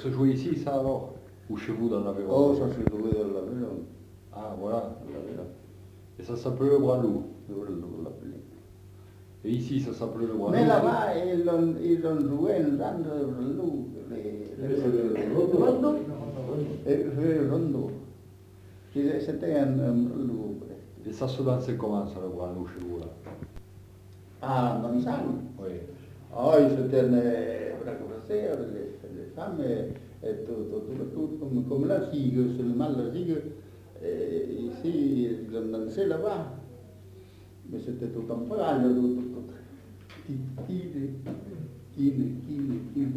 se jouait ici, ça alors? Ou chez vous dans l'Aveyron? Oh, ça s'est joué dans l'Aveyron. Ah, voilà. Et ça s'appelait le Bras-Loup. On l'appelait. Et ici, ça s'appelait le Bras-Loup. Mais là-bas, ils ont joué un genre de loup. Le rondo. C'était un loup. Et ça se dansait comment, ça, le Bras-Loup, chez vous, là? Ah, dans ça? Oui. Ah, ils se tenaient braconacés avec les femmes et tout comme la figue, seulement la figue. Et ici, ils ont dansé là-bas. Mais c'était tout en parole, tout. Kine,